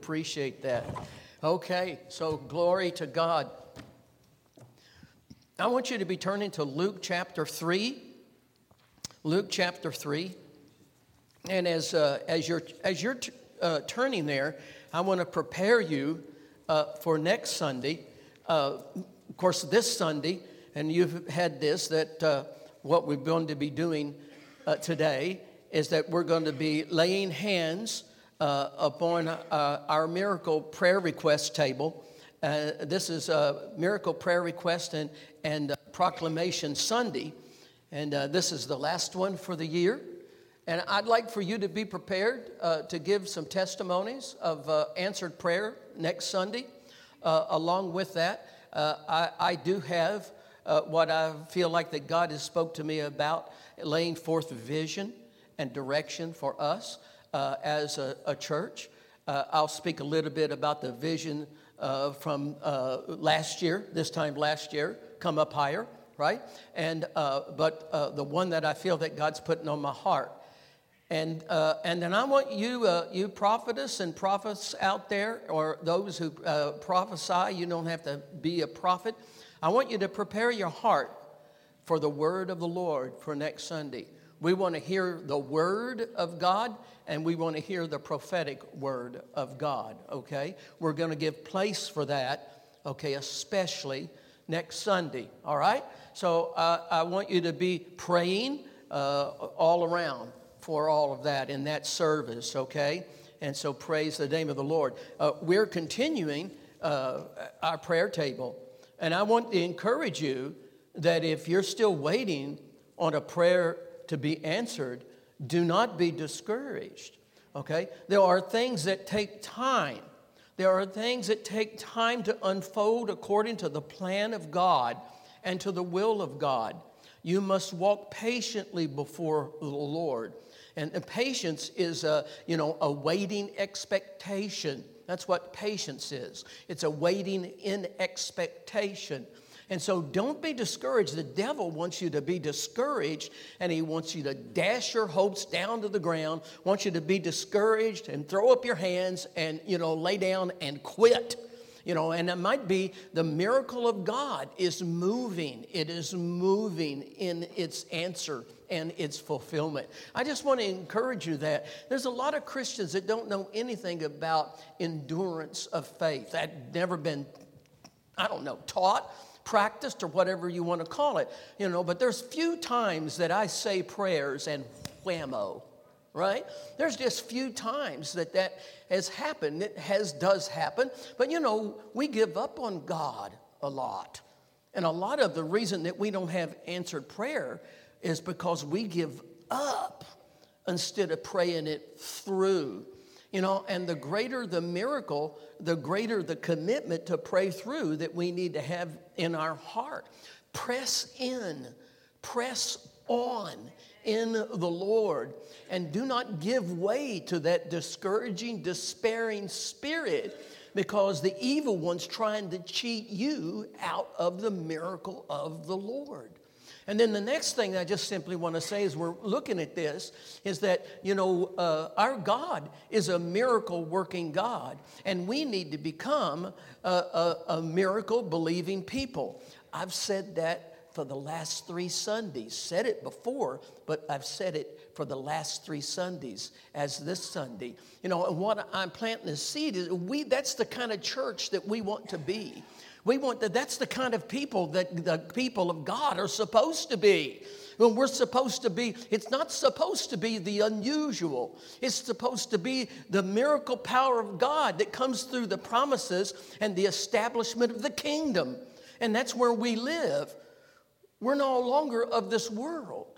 Appreciate that. Okay, so glory to God. I want you to be turning to Luke chapter 3. Luke chapter 3. And as you're turning there, I want to prepare you for next Sunday. Of course, this Sunday, and you've had this, that what we're going to be doing today is that we're going to be laying hands upon our miracle prayer request table. This is a miracle prayer request and proclamation Sunday. And this is the last one for the year. And I'd like for you to be prepared to give some testimonies of answered prayer next Sunday. Along with that, I do have what I feel like that God has spoke to me about, laying forth vision and direction for us as a church. I'll speak a little bit about the vision from last year, this time last year, Come Up Higher, right? And but the one that I feel that God's putting on my heart. And then I want you prophetess and prophets out there, or those who prophesy, you don't have to be a prophet. I want you to prepare your heart for the word of the Lord for next Sunday. We want to hear the word of God, and we want to hear the prophetic word of God, okay? We're going to give place for that, okay, especially next Sunday, all right? So I want you to be praying all around for all of that in that service, okay? And so praise the name of the Lord. We're continuing our prayer table, and I want to encourage you that if you're still waiting on a prayer to be answered, do not be discouraged, okay? There are things that take time. There are things that take time to unfold according to the plan of God and to the will of God. You must walk patiently before the Lord. And patience is a waiting expectation. That's what patience is. It's a waiting in expectation. And so don't be discouraged. The devil wants you to be discouraged, and he wants you to dash your hopes down to the ground, wants you to be discouraged and throw up your hands and, lay down and quit. And it might be the miracle of God is moving. It is moving in its answer and its fulfillment. I just want to encourage you that there's a lot of Christians that don't know anything about endurance of faith. That never been, taught, practiced, or whatever you want to call it. But there's few times that I say prayers and whammo. Right? There's just few times that has happened. It does happen. But, we give up on God a lot. And a lot of the reason that we don't have answered prayer is because we give up instead of praying it through. And the greater the miracle, the greater the commitment to pray through that we need to have in our heart. Press in, press on in the Lord, and do not give way to that discouraging, despairing spirit, because the evil one's trying to cheat you out of the miracle of the Lord. And then the next thing I just simply want to say as we're looking at this is that, our God is a miracle-working God, and we need to become a miracle-believing people. I've said that for the last 3 Sundays. Said it before, but I've said it for the last 3 Sundays as this Sunday. And what I'm planting the seed is that's the kind of church that we want to be. That's the kind of people that the people of God are supposed to be. When we're supposed to be, it's not supposed to be the unusual. It's supposed to be the miracle power of God that comes through the promises and the establishment of the kingdom. And that's where we live. We're no longer of this world.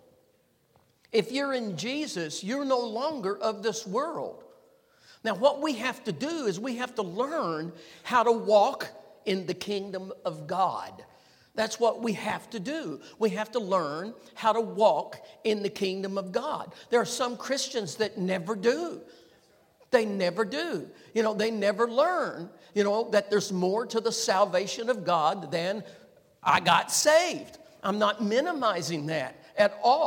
If you're in Jesus, you're no longer of this world. Now, what we have to do is we have to learn how to walk in the kingdom of God. That's what we have to do. We have to learn how to walk in the kingdom of God. There are some Christians that never do. They never do. They never learn, that there's more to the salvation of God than I got saved. I'm not minimizing that at all.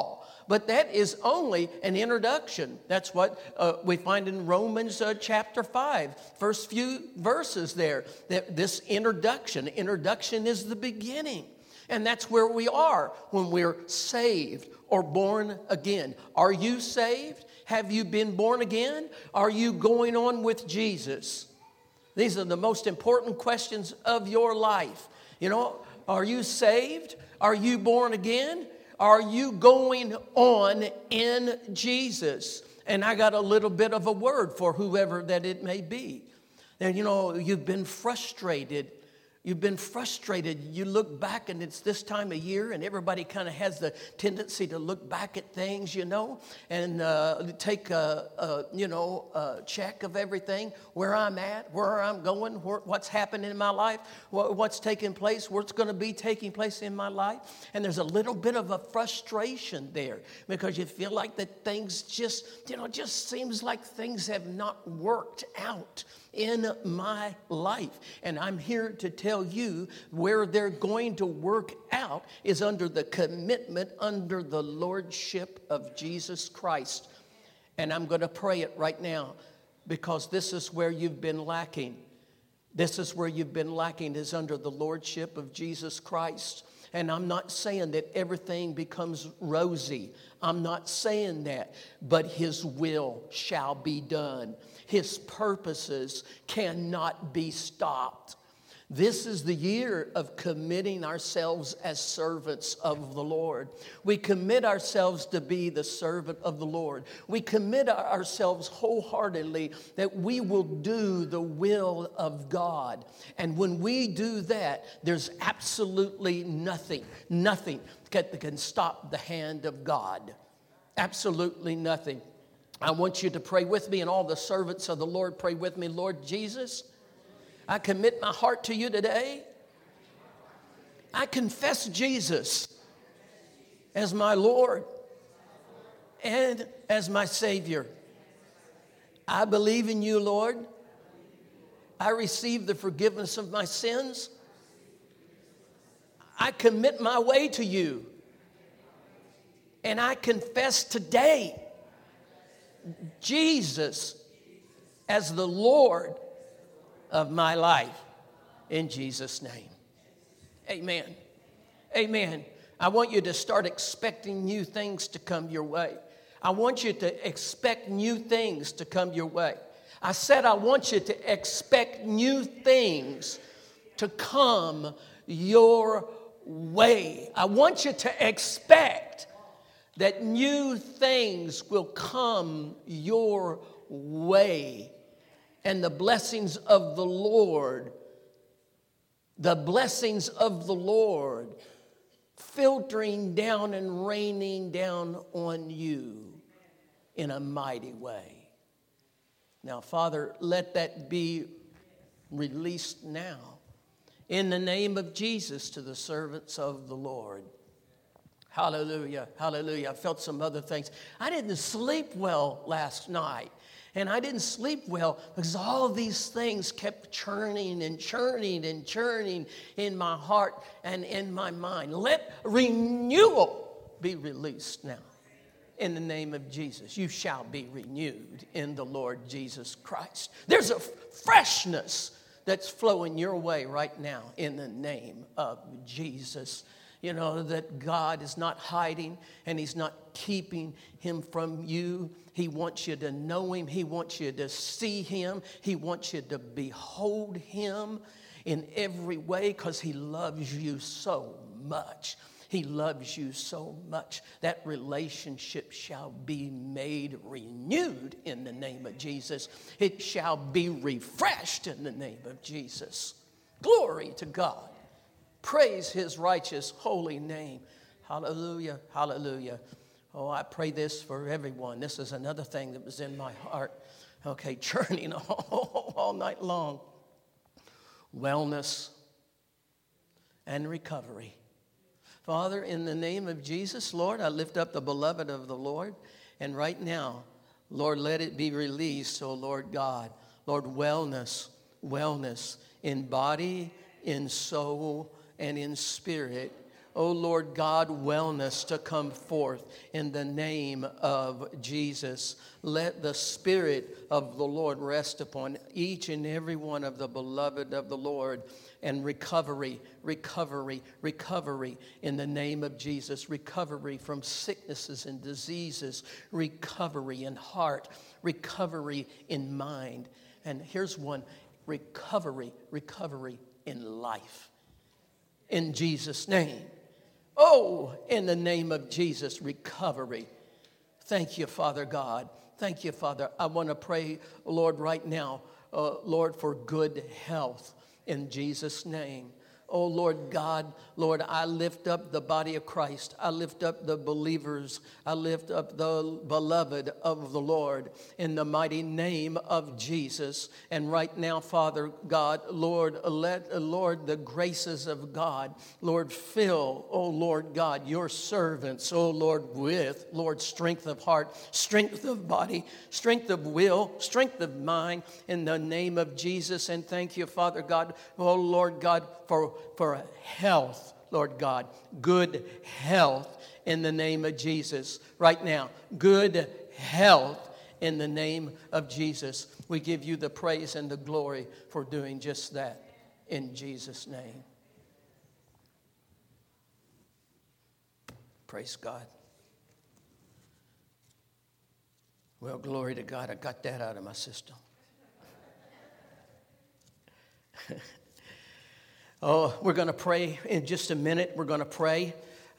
But that is only an introduction. That's what we find in Romans chapter 5, first few verses there. This introduction is the beginning. And that's where we are when we're saved or born again. Are you saved? Have you been born again? Are you going on with Jesus? These are the most important questions of your life. You know, are you saved? Are you born again? Are you going on in Jesus? And I got a little bit of a word for whoever that it may be. And you know, you've been frustrated. You've been frustrated. You look back and it's this time of year and everybody kind of has the tendency to look back at things, you know, and take a check of everything, where I'm at, where I'm going, what's happening in my life, what's taking place, what's going to be taking place in my life. And there's a little bit of a frustration there because you feel like that things just seems like things have not worked out in my life. And I'm here to tell you where they're going to work out is under the commitment, under the lordship of Jesus Christ. And I'm going to pray it right now because this is where you've been lacking. This is where you've been lacking, is under the lordship of Jesus Christ. And I'm not saying that everything becomes rosy. I'm not saying that. But His will shall be done. His purposes cannot be stopped. This is the year of committing ourselves as servants of the Lord. We commit ourselves to be the servant of the Lord. We commit ourselves wholeheartedly that we will do the will of God. And when we do that, there's absolutely nothing that can stop the hand of God. Absolutely nothing. I want you to pray with me, and all the servants of the Lord pray with me. Lord Jesus, I commit my heart to you today. I confess Jesus as my Lord and as my Savior. I believe in you, Lord. I receive the forgiveness of my sins. I commit my way to you. And I confess today Jesus as the Lord of my life, in Jesus' name. Amen. Amen. I want you to start expecting new things to come your way. I want you to expect new things to come your way. I said I want you to expect new things to come your way. I want you to expect that new things will come your way. And the blessings of the Lord filtering down and raining down on you in a mighty way. Now, Father, let that be released now in the name of Jesus to the servants of the Lord. Hallelujah, hallelujah. I felt some other things. I didn't sleep well last night. And I didn't sleep well because all these things kept churning and churning and churning in my heart and in my mind. Let renewal be released now in the name of Jesus. You shall be renewed in the Lord Jesus Christ. There's a freshness that's flowing your way right now in the name of Jesus. You know, that God is not hiding and He's not keeping Him from you. He wants you to know Him. He wants you to see Him. He wants you to behold Him in every way because He loves you so much. He loves you so much. That relationship shall be made renewed in the name of Jesus. It shall be refreshed in the name of Jesus. Glory to God. Praise His righteous holy name. Hallelujah, hallelujah. Oh, I pray this for everyone. This is another thing that was in my heart. Okay, churning all night long. Wellness and recovery. Father, in the name of Jesus, Lord, I lift up the beloved of the Lord. And right now, Lord, let it be released, oh Lord God. Lord, wellness in body, in soul, and in spirit oh Lord God, wellness to come forth in the name of Jesus. Let the Spirit of the Lord rest upon each and every one of the beloved of the Lord. And recovery in the name of Jesus. Recovery from sicknesses and diseases. Recovery in heart. Recovery in mind. And here's one. Recovery in life. In Jesus' name. Oh, in the name of Jesus, recovery. Thank you, Father God. Thank you, Father. I want to pray, Lord, right now, Lord, for good health in Jesus' name. Oh, Lord God, Lord, I lift up the body of Christ. I lift up the believers. I lift up the beloved of the Lord in the mighty name of Jesus. And right now, Father God, Lord, let, Lord, the graces of God, Lord, fill, oh, Lord God, your servants, oh, Lord, with, Lord, strength of heart, strength of body, strength of will, strength of mind in the name of Jesus. And thank you, Father God, oh, Lord God, for health, Lord God, good health in the name of Jesus. Right now, good health in the name of Jesus. We give you the praise and the glory for doing just that in Jesus' name. Praise God. Well, glory to God. I got that out of my system. Oh, we're going to pray in just a minute. We're going to pray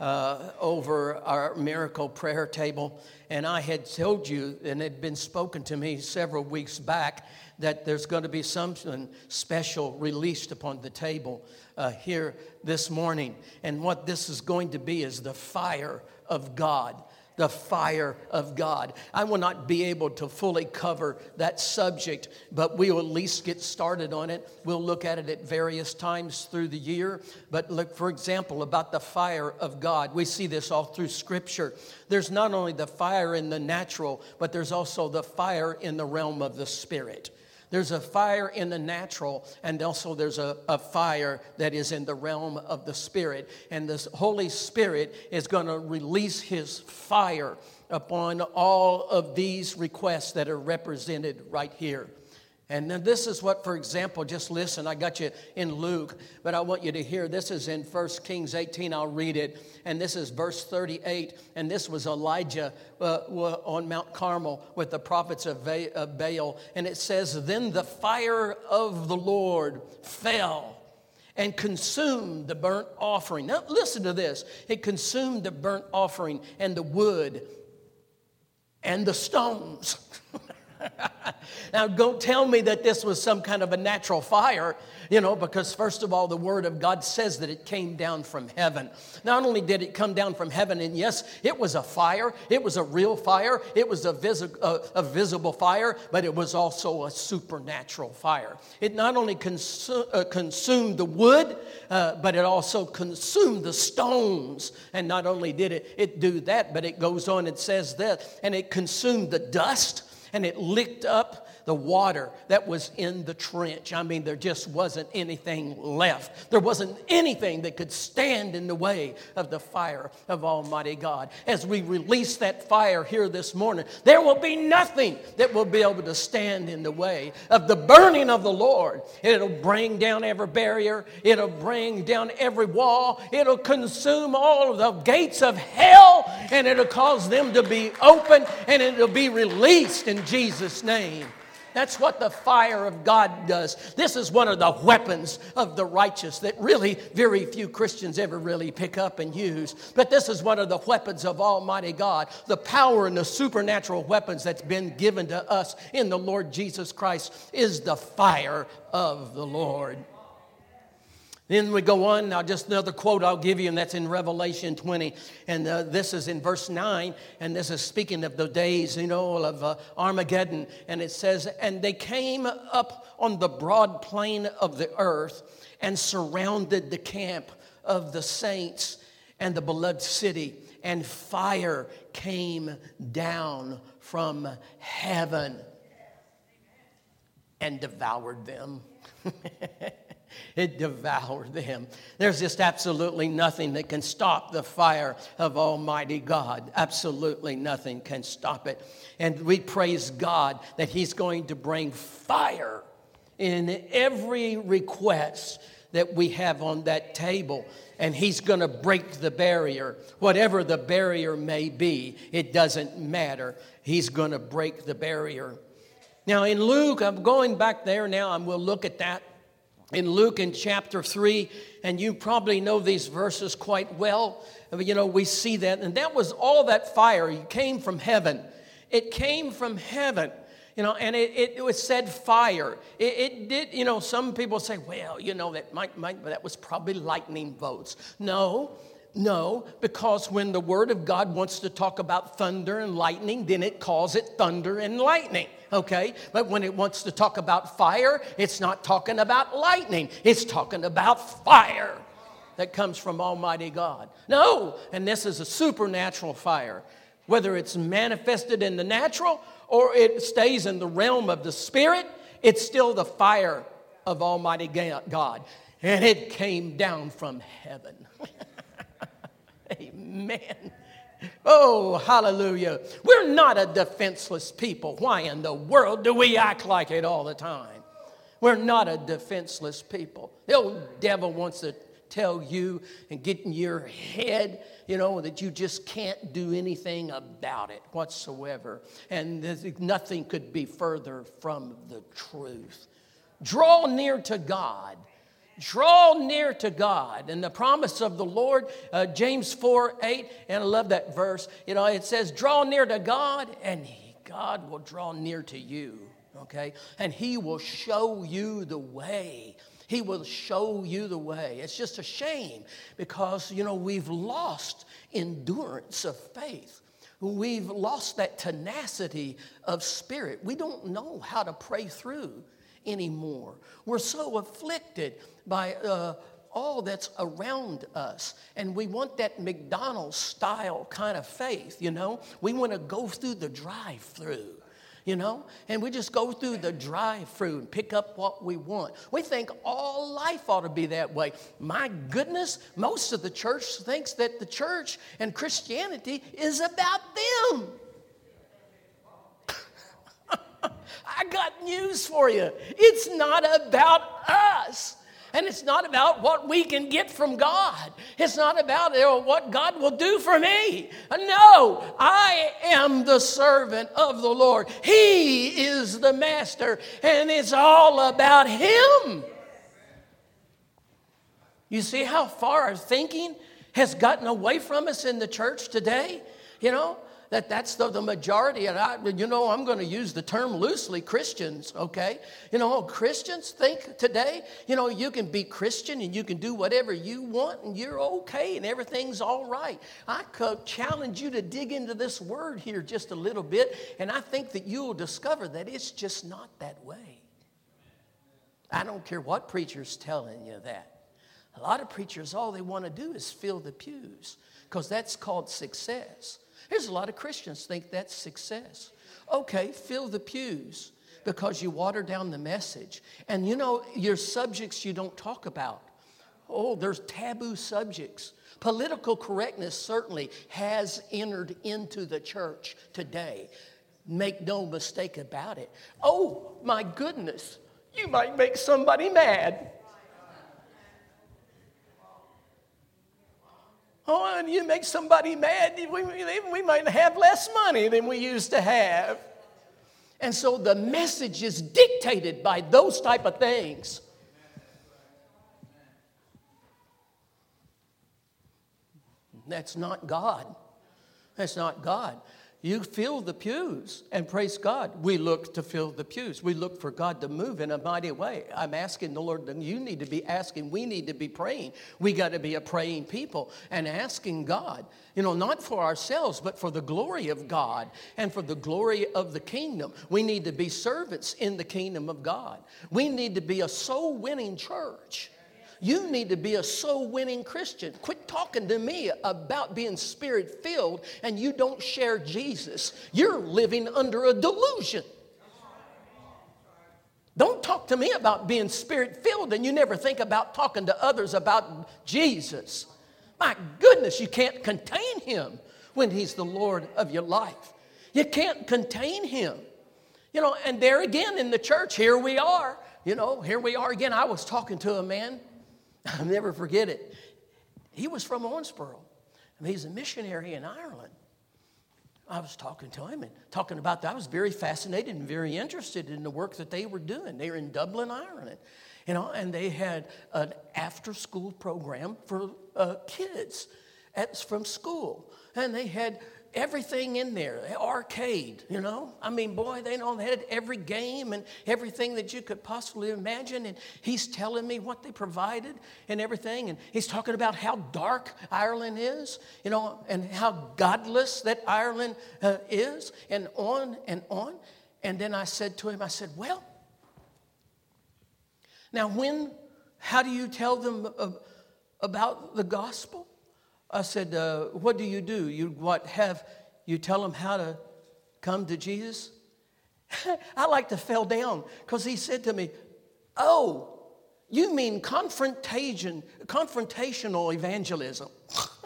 over our miracle prayer table. And I had told you, and it had been spoken to me several weeks back, that there's going to be something special released upon the table here this morning. And what this is going to be is the fire of God. The fire of God. I will not be able to fully cover that subject, but we will at least get started on it. We'll look at it at various times through the year. But look, for example, about the fire of God. We see this all through Scripture. There's not only the fire in the natural, but there's also the fire in the realm of the Spirit. There's a fire in the natural, and also there's a fire that is in the realm of the Spirit. And the Holy Spirit is going to release His fire upon all of these requests that are represented right here. And then this is what, for example, just listen, I got you in Luke, but I want you to hear. This is in 1 Kings 18. I'll read it. And this is verse 38. And this was Elijah on Mount Carmel with the prophets of Baal. And it says, then the fire of the Lord fell and consumed the burnt offering. Now listen to this. It consumed the burnt offering and the wood and the stones. Now, don't tell me that this was some kind of a natural fire, because first of all, the Word of God says that it came down from heaven. Not only did it come down from heaven, and yes, it was a fire. It was a real fire. It was a visible fire, but it was also a supernatural fire. It not only consumed the wood, but it also consumed the stones. And not only did it do that, but it goes on and says that, and it consumed the dust. And it licked up the water that was in the trench. I mean, there just wasn't anything left. There wasn't anything that could stand in the way of the fire of Almighty God. As we release that fire here this morning, there will be nothing that will be able to stand in the way of the burning of the Lord. It'll bring down every barrier. It'll bring down every wall. It'll consume all of the gates of hell, and it'll cause them to be open, and it'll be released in Jesus' name. That's what the fire of God does. This is one of the weapons of the righteous that really very few Christians ever really pick up and use. But this is one of the weapons of Almighty God. The power and the supernatural weapons that's been given to us in the Lord Jesus Christ is the fire of the Lord. Then we go on. Now, just another quote I'll give you, and that's in Revelation 20. And this is in verse 9. And this is speaking of the days, of Armageddon. And it says, and they came up on the broad plain of the earth and surrounded the camp of the saints and the beloved city. And fire came down from heaven and devoured them. It devoured them. There's just absolutely nothing that can stop the fire of Almighty God. Absolutely nothing can stop it. And we praise God that He's going to bring fire in every request that we have on that table. And He's going to break the barrier. Whatever the barrier may be, it doesn't matter. He's going to break the barrier. Now in Luke, I'm going back there now and we'll look at that. In Luke in chapter 3, and you probably know these verses quite well. You know, we see that. And that was all that fire. It came from heaven. It came from heaven. You know, and it was said fire. It did, you know, some people say, well, you know, that was probably lightning bolts. No, because when the Word of God wants to talk about thunder and lightning, then it calls it thunder and lightning, okay? But when it wants to talk about fire, it's not talking about lightning. It's talking about fire that comes from Almighty God. No, and this is a supernatural fire. Whether it's manifested in the natural or it stays in the realm of the Spirit, it's still the fire of Almighty God. And it came down from heaven. Amen. Oh, hallelujah. We're not a defenseless people. Why in the world do we act like it all the time? We're not a defenseless people. The old devil wants to tell you and get in your head, you know, that you just can't do anything about it whatsoever. And nothing could be further from the truth. Draw near to God. Draw near to God. And the promise of the Lord, James 4:8, and I love that verse. You know, it says, draw near to God, and God will draw near to you. Okay? And He will show you the way. He will show you the way. It's just a shame because, you know, we've lost endurance of faith. We've lost that tenacity of spirit. We don't know how to pray through anymore. We're so afflicted by all that's around us. And we want that McDonald's style kind of faith, you know. We want to go through the drive-through, you know. And we just go through the drive-through and pick up what we want. We think all life ought to be that way. My goodness, most of the church thinks that the church and Christianity is about them. I got news for you. It's not about us. And it's not about what we can get from God. It's not about what God will do for me. No, I am the servant of the Lord. He is the master, and it's all about Him. You see how far our thinking has gotten away from us in the church today? You know, that's the majority. And I'm going to use the term loosely, Christians, okay? You know, Christians think today, you know, you can be Christian and you can do whatever you want and you're okay and everything's all right. I could challenge you to dig into this word here just a little bit, and I think that you'll discover that it's just not that way. I don't care what preacher's telling you that. A lot of preachers, all they want to do is fill the pews because that's called success. There's a lot of Christians think that's success. Okay, fill the pews because you water down the message. And you know, your subjects you don't talk about. Oh, there's taboo subjects. Political correctness certainly has entered into the church today. Make no mistake about it. Oh, my goodness, you might make somebody mad. Oh, and you make somebody mad, we might have less money than we used to have. And so the message is dictated by those type of things. That's not God. That's not God. You fill the pews, and praise God, we look to fill the pews. We look for God to move in a mighty way. I'm asking the Lord, you need to be asking, we need to be praying. We got to be a praying people and asking God, you know, not for ourselves, but for the glory of God and for the glory of the kingdom. We need to be servants in the kingdom of God. We need to be a soul-winning church. You need to be a soul-winning Christian. Quit talking to me about being Spirit-filled and you don't share Jesus. You're living under a delusion. Don't talk to me about being Spirit-filled and you never think about talking to others about Jesus. My goodness, you can't contain him when he's the Lord of your life. You can't contain him. And there again in the church, here we are. Here we are again. I was talking to a man. I'll never forget it. He was from Owensboro. He's a missionary in Ireland. I was talking to him and talking about that. I was very fascinated and very interested in the work that they were doing. They were in Dublin, Ireland, and they had an after-school program for kids from school. And they had everything in there, arcade, boy, they had every game and everything that you could possibly imagine. And he's telling me what they provided and everything. And he's talking about how dark Ireland is, and how godless that Ireland is, and on and on. And then I said to him, well, now how do you tell them about the gospel? I said, what do? You tell them how to come to Jesus? I like to fell down because he said to me, oh, you mean confrontational evangelism.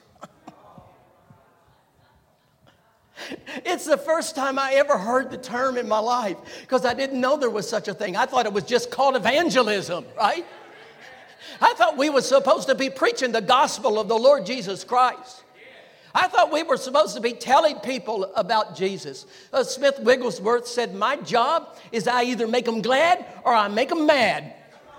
It's the first time I ever heard the term in my life because I didn't know there was such a thing. I thought it was just called evangelism, right? I thought we were supposed to be preaching the gospel of the Lord Jesus Christ. I thought we were supposed to be telling people about Jesus. Smith Wigglesworth said, my job is I either make them glad or I make them mad.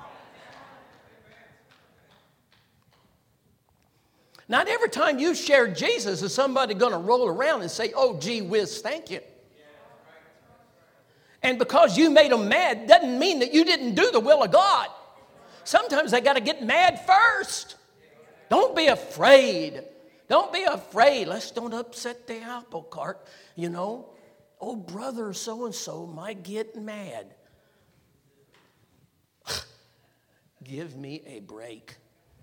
Not every time you share Jesus is somebody going to roll around and say, oh, gee whiz, thank you. And because you made them mad doesn't mean that you didn't do the will of God. Sometimes they got to get mad first. Don't be afraid. Don't be afraid. Let's don't upset the apple cart. Oh, brother so-and-so might get mad. Give me a break.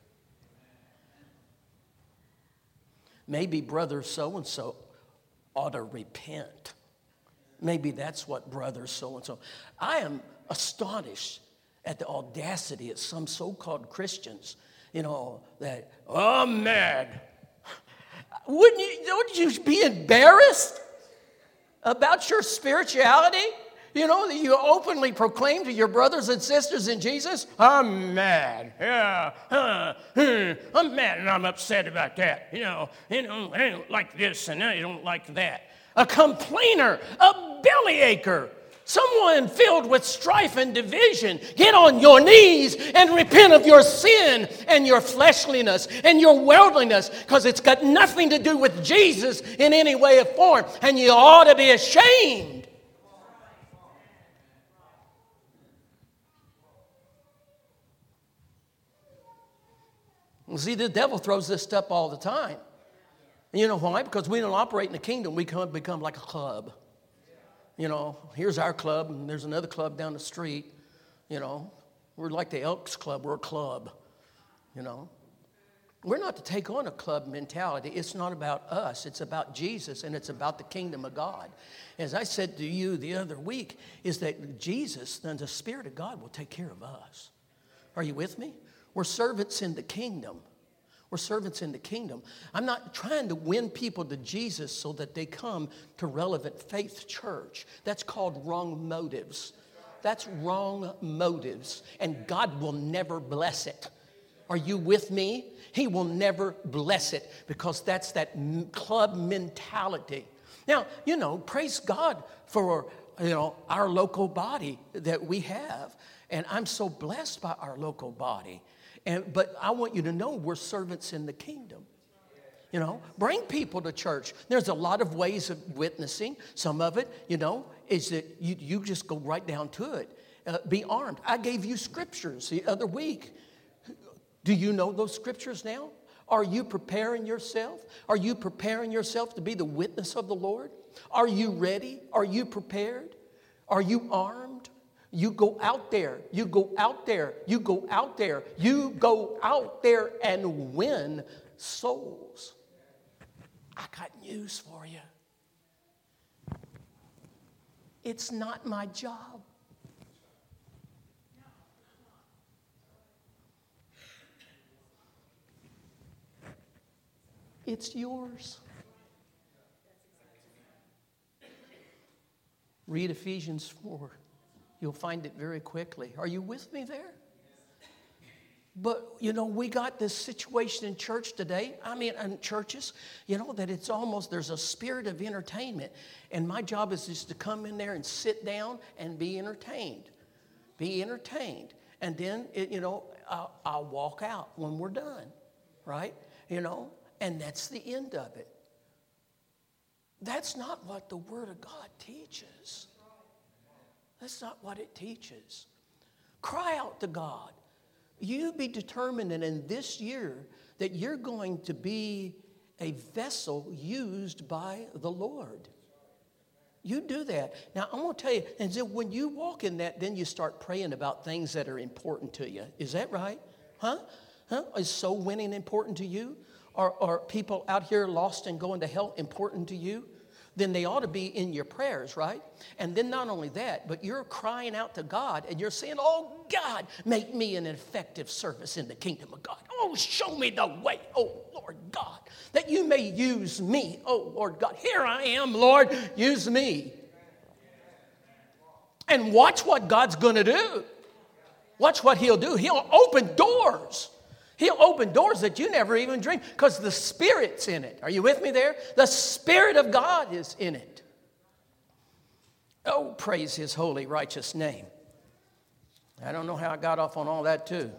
Maybe brother so-and-so ought to repent. Maybe that's what brother so-and-so. I am astonished at the audacity of some so-called Christians, that, oh, I'm mad. Wouldn't you be embarrassed about your spirituality? That you openly proclaim to your brothers and sisters in Jesus, I'm mad. Yeah, I'm mad and I'm upset about that. I don't like this and I don't like that. A complainer, a bellyacher. Someone filled with strife and division. Get on your knees and repent of your sin and your fleshliness and your worldliness, because it's got nothing to do with Jesus in any way or form, and you ought to be ashamed. See, the devil throws this stuff all the time. And you know why? Because we don't operate in the kingdom. We become like a club. Here's our club, and there's another club down the street. We're like the Elks Club. We're a club. We're not to take on a club mentality. It's not about us. It's about Jesus, and it's about the kingdom of God. As I said to you the other week, is that Jesus and the Spirit of God will take care of us. Are you with me? We're servants in the kingdom. We're servants in the kingdom. I'm not trying to win people to Jesus so that they come to Relevant Faith Church. That's called wrong motives. That's wrong motives. And God will never bless it. Are you with me? He will never bless it because that's that club mentality. Now, praise God for, our local body that we have. And I'm so blessed by our local body. But I want you to know we're servants in the kingdom. Bring people to church. There's a lot of ways of witnessing. Some of it, is that you just go right down to it. Be armed. I gave you scriptures the other week. Do you know those scriptures now? Are you preparing yourself? Are you preparing yourself to be the witness of the Lord? Are you ready? Are you prepared? Are you armed? You go out there, you go out there, you go out there, you go out there and win souls. I got news for you. It's not my job. it's yours. Read Ephesians 4. You'll find it very quickly. Are you with me there? But, we got this situation in church today. In churches, that it's almost, there's a spirit of entertainment. And my job is just to come in there and sit down and be entertained. Be entertained. And then, I'll walk out when we're done, right? And that's the end of it. That's not what the Word of God teaches. That's not what it teaches. Cry out to God. You be determined that in this year that you're going to be a vessel used by the Lord. You do that. Now, I'm going to tell you, and so when you walk in that, then you start praying about things that are important to you. Is that right? Huh? Is soul winning important to you? Are people out here lost and going to hell important to you? Then they ought to be in your prayers, right? And then not only that, but you're crying out to God and you're saying, oh, God, make me an effective service in the kingdom of God. Oh, show me the way, oh, Lord God, that you may use me. Oh, Lord God, here I am, Lord, use me. And watch what God's going to do. Watch what He'll do. He'll open doors. He'll open doors that you never even dreamed because the Spirit's in it. Are you with me there? The Spirit of God is in it. Oh, praise His holy, righteous name. I don't know how I got off on all that too.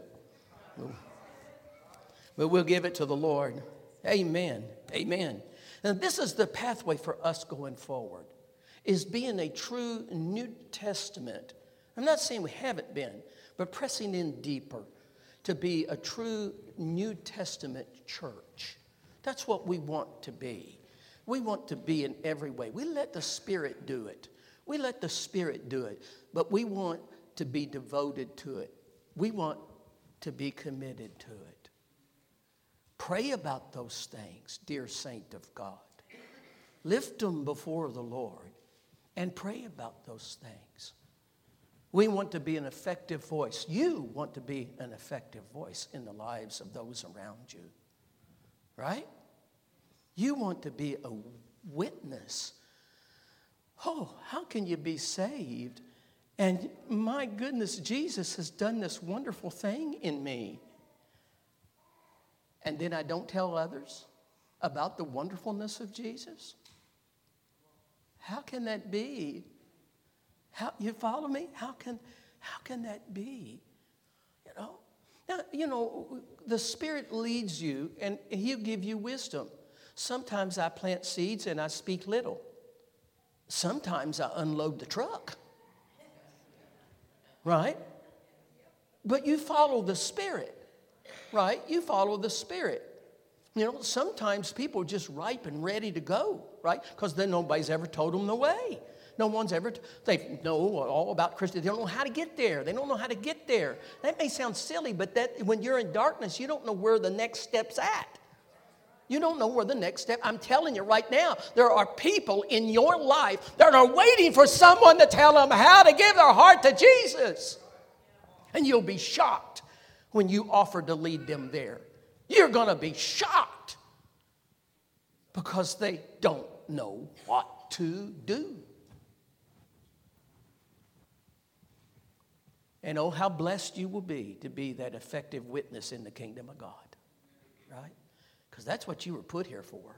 But we'll give it to the Lord. Amen. Amen. And this is the pathway for us going forward, is being a true New Testament. I'm not saying we haven't been, but pressing in deeper to be a true New Testament church. That's what we want to be. We want to be in every way. We let the Spirit do it. We let the Spirit do it. But we want to be devoted to it. We want to be committed to it. Pray about those things, dear saint of God. Lift them before the Lord and pray about those things. We want to be an effective voice. You want to be an effective voice in the lives of those around you, right? You want to be a witness. Oh, how can you be saved? And my goodness, Jesus has done this wonderful thing in me. And then I don't tell others about the wonderfulness of Jesus? How can that be? You follow me? How can that be? Now, the Spirit leads you and He'll give you wisdom. Sometimes I plant seeds and I speak little. Sometimes I unload the truck. Right? But you follow the Spirit. Right? You follow the Spirit. Sometimes people are just ripe and ready to go. Right? Because then nobody's ever told them the way. No one's ever, they know all about Christianity. They don't know how to get there. They don't know how to get there. That may sound silly, but that when you're in darkness, you don't know where the next step's at. You don't know where the next step. I'm telling you right now, there are people in your life that are waiting for someone to tell them how to give their heart to Jesus. And you'll be shocked when you offer to lead them there. You're going to be shocked because they don't know what to do. And oh, how blessed you will be to be that effective witness in the kingdom of God. Right? Because that's what you were put here for.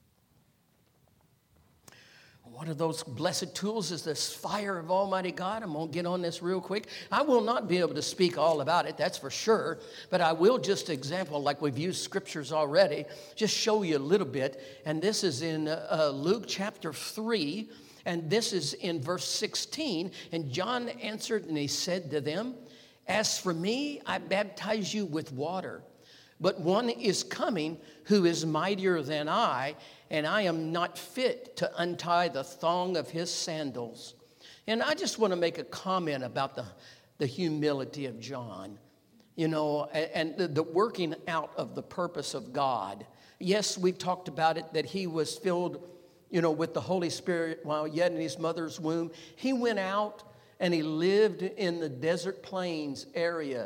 One of those blessed tools is this fire of Almighty God. I'm going to get on this real quick. I will not be able to speak all about it, that's for sure. But I will just example, like we've used scriptures already, just show you a little bit. And this is in Luke chapter 3. And this is in verse 16. And John answered and he said to them, "As for me, I baptize you with water. But one is coming who is mightier than I, and I am not fit to untie the thong of his sandals." And I just want to make a comment about the humility of John, and the working out of the purpose of God. Yes, we've talked about it, that he was filled with the Holy Spirit while yet in his mother's womb. He went out and he lived in the desert plains area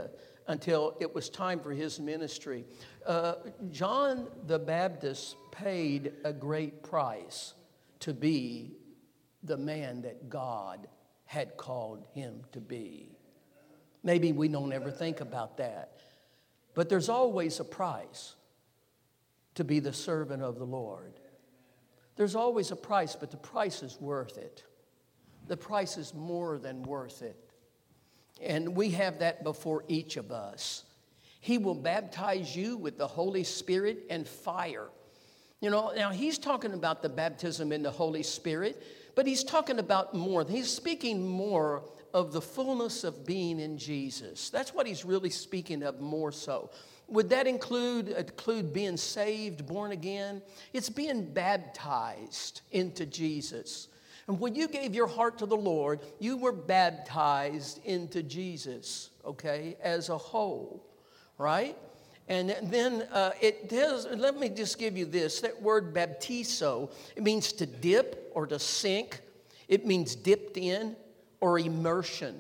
until it was time for his ministry. John the Baptist paid a great price to be the man that God had called him to be. Maybe we don't ever think about that. But there's always a price to be the servant of the Lord. There's always a price, but the price is worth it. The price is more than worth it. And we have that before each of us. He will baptize you with the Holy Spirit and fire. You know, now he's talking about the baptism in the Holy Spirit, but he's talking about more. He's speaking more of the fullness of being in Jesus. That's what he's really speaking of more so. Would that include being saved, born again? It's being baptized into Jesus. And when you gave your heart to the Lord, you were baptized into Jesus, okay, as a whole, right? And then it does, let me just give you this. That word baptizo, it means to dip or to sink. It means dipped in or immersion,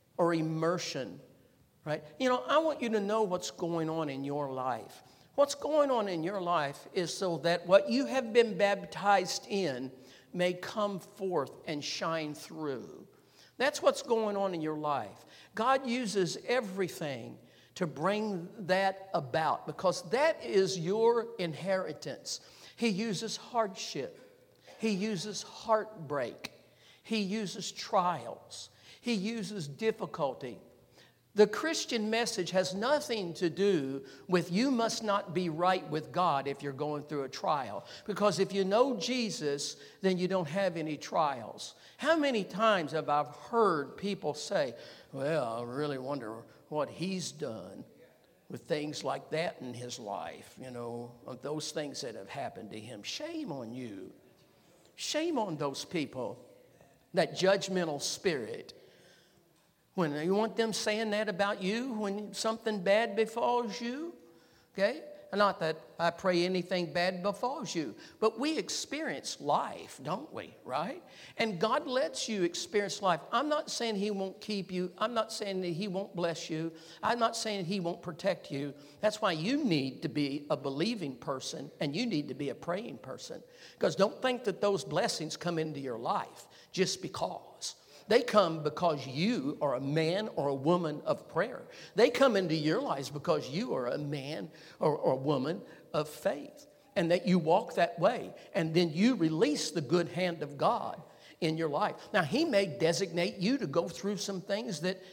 right? You know, I want you to know what's going on in your life. What's going on in your life is so that what you have been baptized in may come forth and shine through. That's what's going on in your life. God uses everything to bring that about because that is your inheritance. He uses hardship. He uses heartbreak. He uses trials. He uses difficulty. The Christian message has nothing to do with you must not be right with God if you're going through a trial. Because if you know Jesus, then you don't have any trials. How many times have I heard people say, well, I really wonder what he's done with things like that in his life, you know, those things that have happened to him. Shame on you. Shame on those people, that judgmental spirit. When you want them saying that about you when something bad befalls you, okay? Not that I pray anything bad befalls you, but we experience life, don't we, right? And God lets you experience life. I'm not saying he won't keep you. I'm not saying that he won't bless you. I'm not saying he won't protect you. That's why you need to be a believing person and you need to be a praying person. Because don't think that those blessings come into your life just because. They come because you are a man or a woman of prayer. They come into your lives because you are a man or a woman of faith. And that you walk that way. And then you release the good hand of God in your life. Now, he may designate you to go through some things that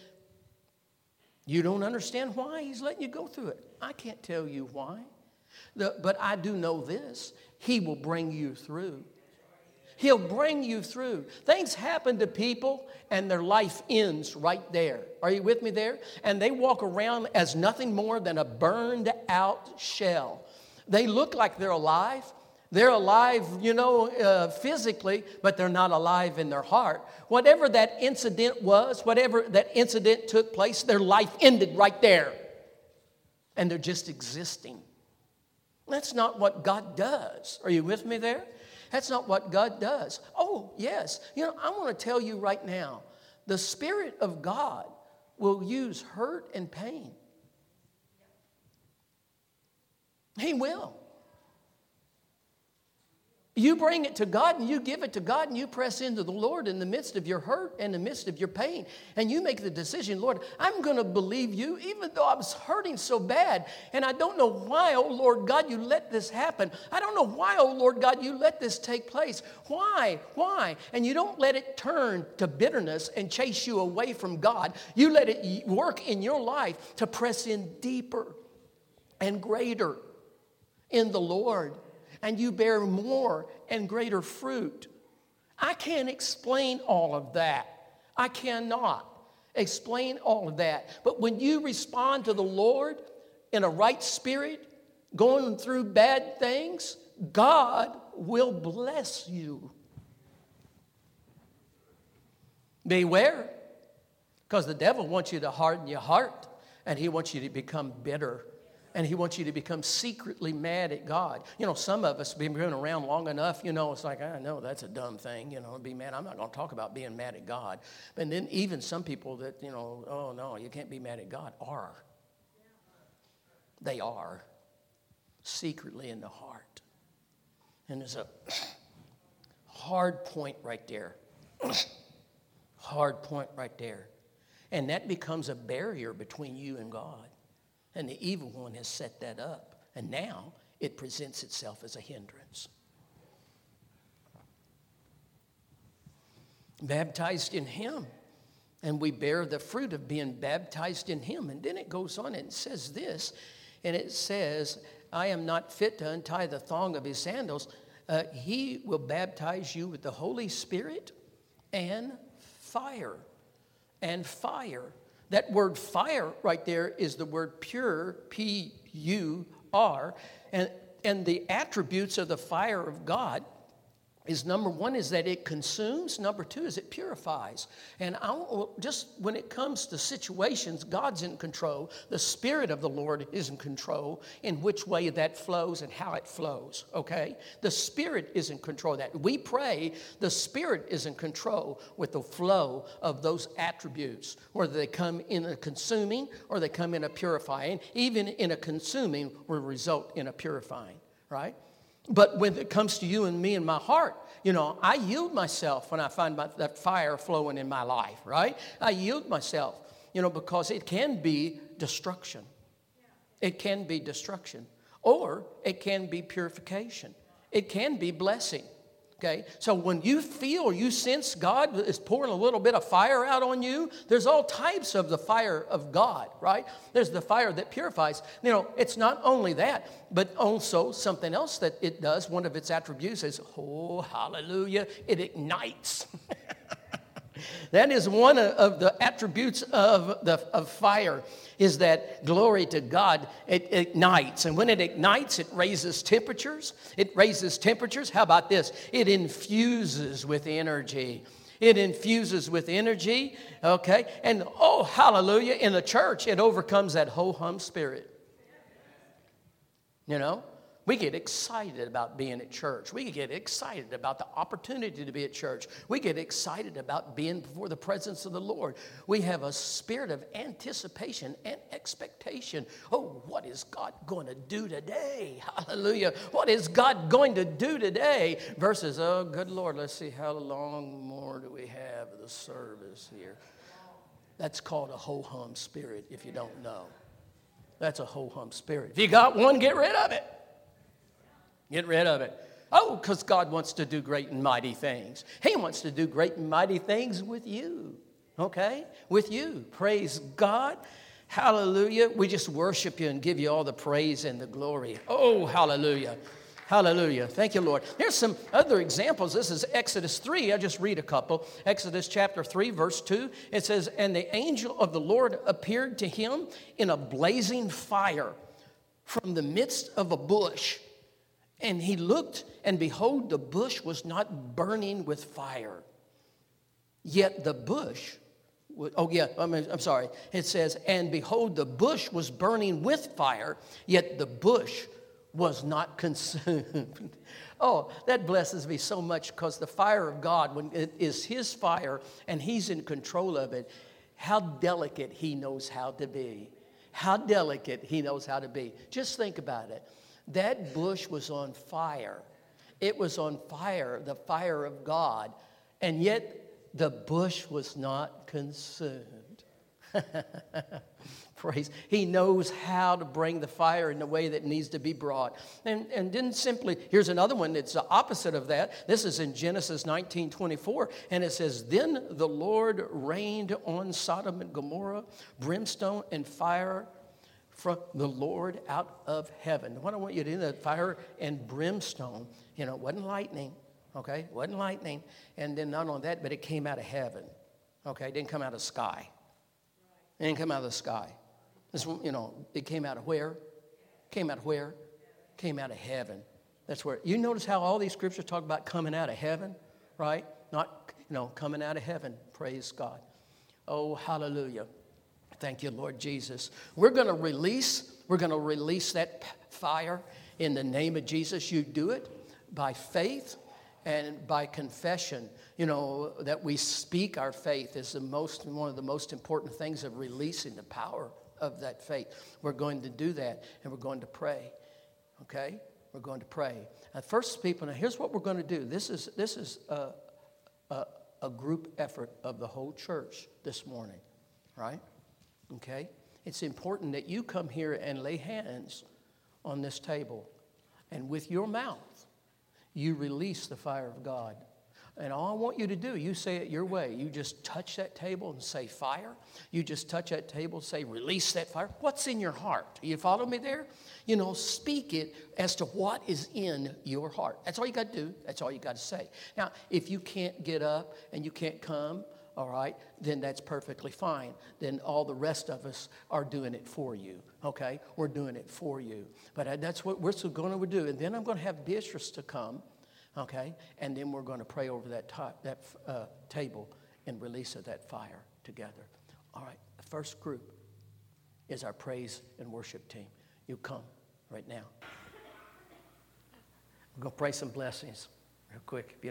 you don't understand why he's letting you go through it. I can't tell you why. But I do know this. He will bring you through. He'll bring you through. Things happen to people and their life ends right there. Are you with me there? And they walk around as nothing more than a burned out shell. They look like they're alive. They're alive, you know, physically, but they're not alive in their heart. Whatever that incident was, whatever that incident took place, their life ended right there. And they're just existing. That's not what God does. Are you with me there? That's not what God does. Oh, yes. You know, I want to tell you right now, the Spirit of God will use hurt and pain. He will. You bring it to God and you give it to God and you press into the Lord in the midst of your hurt, in the midst of your pain. And you make the decision, Lord, I'm going to believe you even though I was hurting so bad. And I don't know why, oh Lord God, you let this happen. I don't know why, oh Lord God, you let this take place. Why? Why? And you don't let it turn to bitterness and chase you away from God. You let it work in your life to press in deeper and greater in the Lord. And you bear more and greater fruit. I can't explain all of that. I cannot explain all of that. But when you respond to the Lord in a right spirit, going through bad things, God will bless you. Beware, because the devil wants you to harden your heart, and he wants you to become bitter. And he wants you to become secretly mad at God. You know, some of us have been around long enough, you know, it's like, I know that's a dumb thing, you know, be mad. I'm not going to talk about being mad at God. But then even some people that, you know, oh, no, you can't be mad at God are. They are, secretly in the heart. And there's a hard point right there. Hard point right there. And that becomes a barrier between you and God. And the evil one has set that up. And now it presents itself as a hindrance. Baptized in him. And we bear the fruit of being baptized in him. And then it goes on and it says this. And it says, I am not fit to untie the thong of his sandals. He will baptize you with the Holy Spirit and fire. And fire. That word fire right there is the word pure, P-U-R. And the attributes of the fire of God is, number one, is that it consumes. Number two is it purifies. And just when it comes to situations, God's in control. The Spirit of the Lord is in control in which way that flows and how it flows, okay? The Spirit is in control of that. We pray, the Spirit is in control with the flow of those attributes, whether they come in a consuming or they come in a purifying. Even in a consuming will result in a purifying, right? But when it comes to you and me and my heart, I yield myself when I find that fire flowing in my life, right? I yield myself, because it can be destruction. It can be destruction. Or it can be purification. It can be blessing. Okay, so when you feel, you sense God is pouring a little bit of fire out on you, there's all types of the fire of God, right? There's the fire that purifies. It's not only that, but also something else that it does. One of its attributes is, oh, hallelujah, it ignites. That is one of the attributes of fire, is that, glory to God, it ignites. And when it ignites, it raises temperatures. It raises temperatures. How about this? It infuses with energy. It infuses with energy, okay? And, oh, hallelujah, in the church, it overcomes that ho-hum spirit. We get excited about being at church. We get excited about the opportunity to be at church. We get excited about being before the presence of the Lord. We have a spirit of anticipation and expectation. Oh, what is God going to do today? Hallelujah. What is God going to do today? Versus, oh, good Lord, let's see how long more do we have of the service here. That's called a ho-hum spirit, if you don't know. That's a ho-hum spirit. If you got one, get rid of it. Get rid of it. Oh, because God wants to do great and mighty things. He wants to do great and mighty things with you. Okay? With you. Praise God. Hallelujah. We just worship you and give you all the praise and the glory. Oh, hallelujah. Hallelujah. Thank you, Lord. Here's some other examples. This is Exodus 3. I'll just read a couple. Exodus chapter 3, verse 2. It says, and the angel of the Lord appeared to him in a blazing fire from the midst of a bush. And he looked, and behold, the bush was not burning with fire. Yet the bush, It says, and behold, the bush was burning with fire, yet the bush was not consumed. Oh, that blesses me so much, because the fire of God, when it is his fire and he's in control of it, how delicate he knows how to be. How delicate he knows how to be. Just think about it. That bush was on fire. It was on fire, the fire of God, and yet the bush was not consumed. Praise. He knows how to bring the fire in the way that needs to be brought. And then simply, here's another one that's the opposite of that. This is in Genesis 19:24, and it says, then the Lord rained on Sodom and Gomorrah brimstone and fire from the Lord out of heaven. What I want you to do, that fire and brimstone, it wasn't lightning, okay? It wasn't lightning. And then not only that, but it came out of heaven, okay? It didn't come out of the sky. It didn't come out of the sky. This, it came out of where? Came out of where? Came out of heaven. That's where, you notice how all these scriptures talk about coming out of heaven, right? Not, coming out of heaven. Praise God. Oh, hallelujah. Thank you, Lord Jesus. We're going to release that fire in the name of Jesus. You do it by faith and by confession. That we speak our faith is one of the most important things of releasing the power of that faith. We're going to do that, and we're going to pray. Okay? We're going to pray. First, people, now here's what we're going to do. This is a group effort of the whole church this morning, right? Okay? It's important that you come here and lay hands on this table, and with your mouth, you release the fire of God. And all I want you to do, you say it your way. You just touch that table and say fire. You just touch that table and say release that fire. What's in your heart? You follow me there? Speak it as to what is in your heart. That's all you got to do. That's all you got to say. Now, if you can't get up and you can't come, all right, then that's perfectly fine. Then all the rest of us are doing it for you, okay? We're doing it for you. But that's what we're going to do. And then I'm going to have Beatrice to come. Okay, and then we're going to pray over that table and release of that fire together. All right, the first group is our praise and worship team. You come right now. We're going to pray some blessings real quick.